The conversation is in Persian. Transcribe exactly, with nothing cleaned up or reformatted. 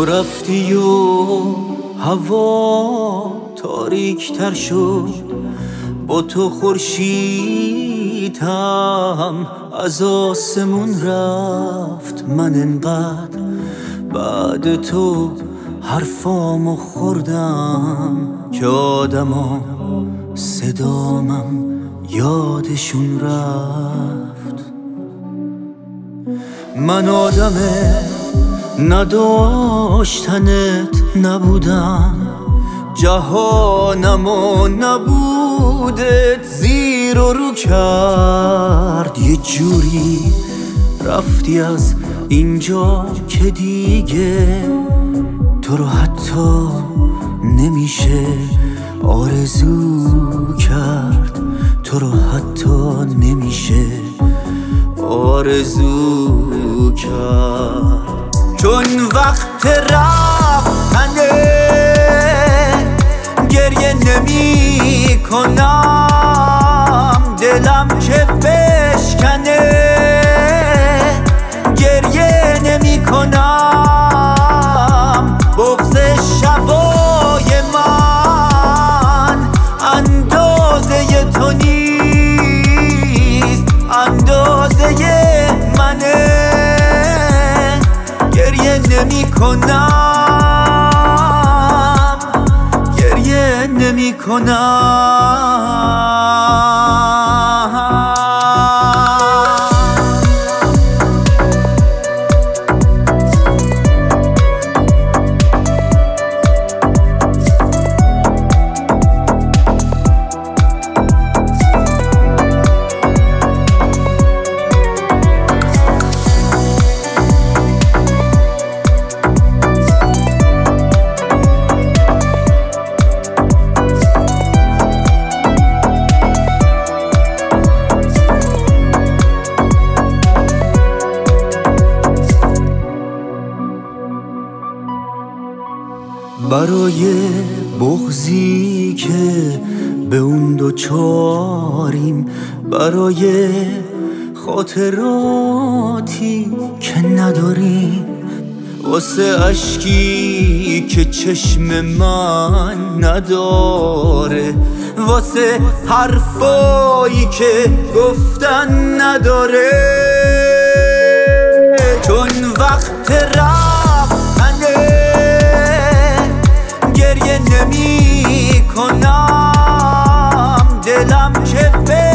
تو رفتی و هوا تاریک تر شد، با تو خورشیدم از آسمون رفت. من انقدر بعد تو حرفامو خوردم که آدما صدامم یادشون رفت. من آدم نداشتنت نبودم، جهانمو نبودت زیر و رو کرد. یه جوری رفتی از اینجا که دیگه تو رو حتی نمیشه آرزو کرد، تو رو حتی نمیشه آرزو کرد. چون وقت رفتنه گریه نمی کنم، دلم که بشکنه گریه نمی کنم. بغض شبای من اندازه تو نیست، اندازه منه. گریه نمی کنم، گریه نمی کنم. برای بغضی که به اون دوچاریم، برای خاطراتی که نداریم، واسه اشکی که چشم من نداره، واسه حرفایی که گفتن نداره. چون وقت رفتنه گریه نمی کنم، دلم که